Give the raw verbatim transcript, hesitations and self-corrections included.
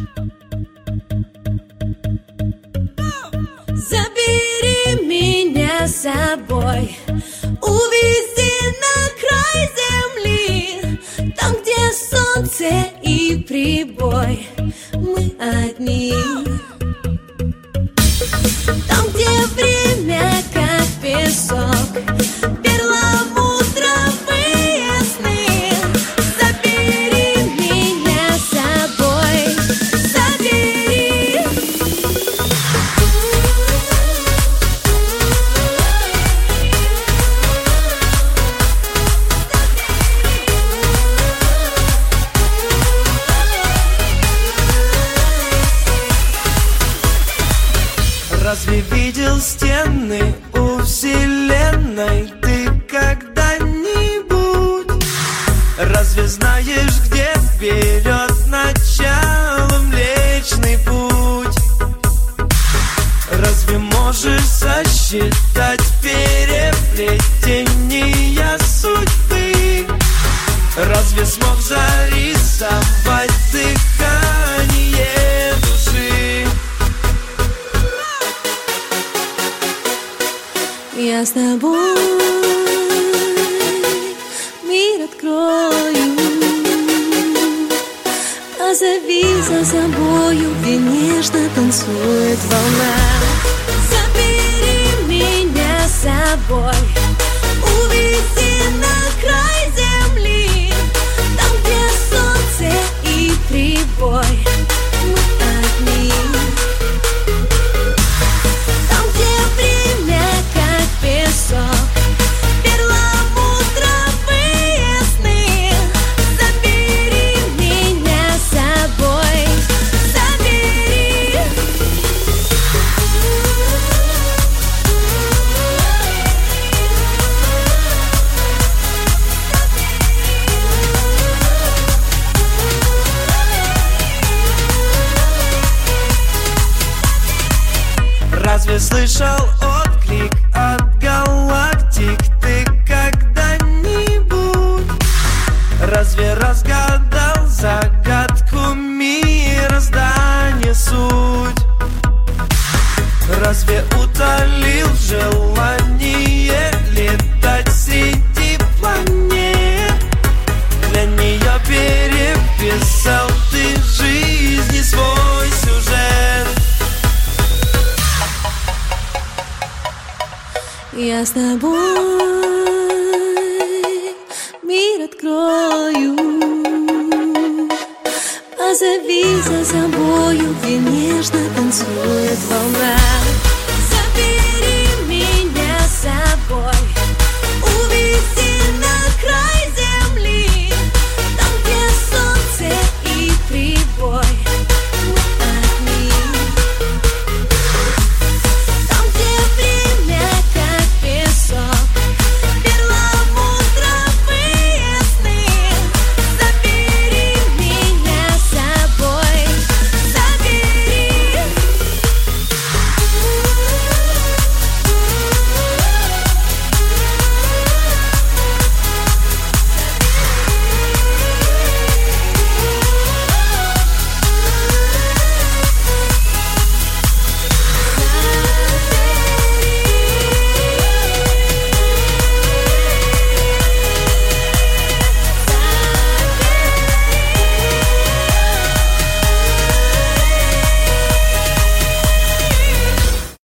Забери меня с собой, увези на край земли, там, где солнце и прибой, мы одни. Там, где время как песок, перламутровые сны. Забери меня с собой, забери. Разве видел стены у вселенной ты когда-нибудь? Разве знаешь, где берет начало Млечный Путь? Разве можешь сосчитать переплетения судьбы? Разве смог зарисовать дыхание души? Я с тобой мир открою. Позови за собою, где нежно танцует волна. Забери меня с собой, увези на край земли, там, где солнце и прибой, мы одни. Там, где время как песок, перламутровые сны. Забери меня с собой, забери. Разве слышал отклик от галактик ты когда-нибудь? Разве разгадал загадку мироздания суть? Разве утолил желание летать среди планет? Для нее переписал ты жизни свой сюжет. Я с тобой мир открою. Позови за собою, где